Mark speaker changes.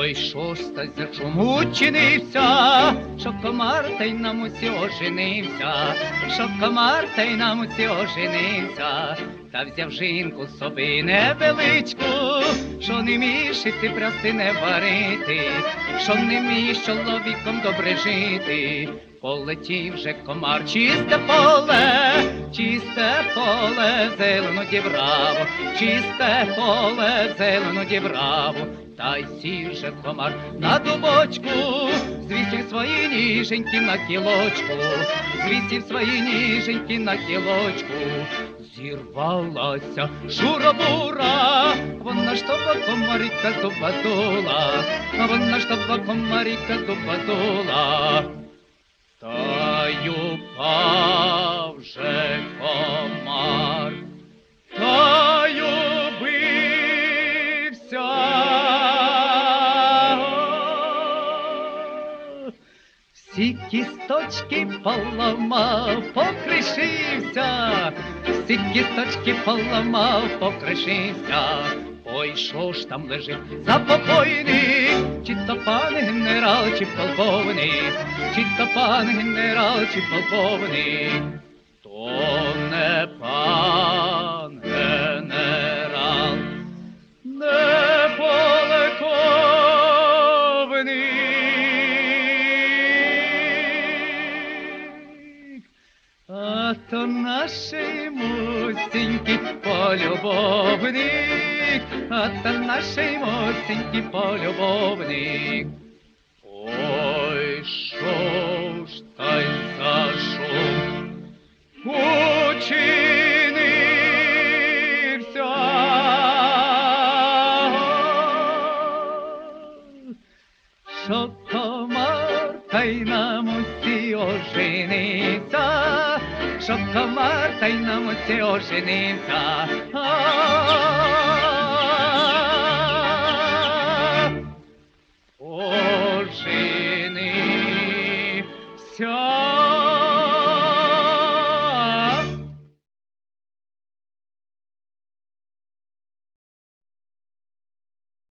Speaker 1: Ой, що ж та за чому чинився, що комар та й нам усі оженився, що комар та й нам усі оженився, та взяв жінку собі невеличку, що не вміє шити, прясти, не варити, що не вміє з чоловіком добре жити. Полетів же комар, чисте поле, зелено дібраво, чисте поле, зелено дібраво. Та й сів же комар на дубочку, звісив свої ніженьки на кілочку, звісив свої ніженьки на кілочку. Зірвалася шуробура, вона ж того комарика зубадула, вона ж того комарика зубадула. Та й упав же комар, та й убився. Всі кісточки поламав, покришився, всі кісточки поламав, покришився. Ой, що ж там лежить за покойник, чи то пан генерал, чи полковник, чи то пан генерал, чи полковник. То не пан генерал, не полковник, а то нашей мусенький полюбовник, а то нашей мусенький полюбовник. Ой, що ж та й за шум учинився, що комар та й нам усі оженився, що комар та й нам усі оженився.